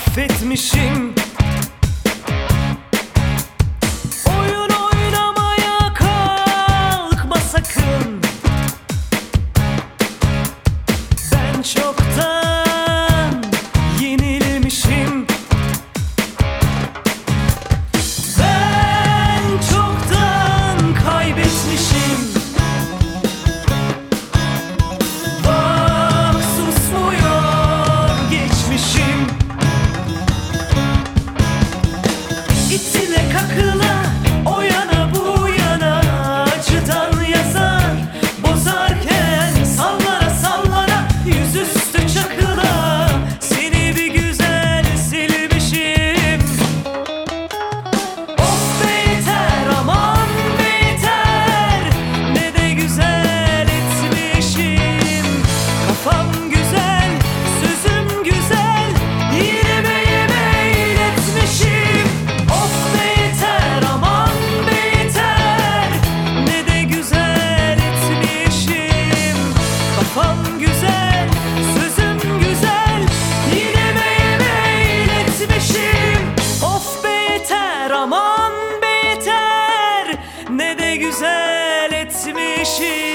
affetmişim. Oyun oynamaya kalkma sakın. Ben çoktan yenilmişim. Ben çoktan kaybetmişim. Bak susmuyor geçmişim. İtile kakıla, o yana bu yana, acıdan yazar bozarken sallara sallara, yüzüstü çakıla seni bir güzel silmişim. Of be yeter, aman be yeter, ne de güzel etmişim. Kafam güzel, sözüm güzel, yine meyil etmişim. Of be yeter, aman be yeter, ne de güzel etmişim. Kafam güzel, sözüm güzel, yine meyil etmişim. Of be yeter, aman be yeter, ne de güzel etmişim.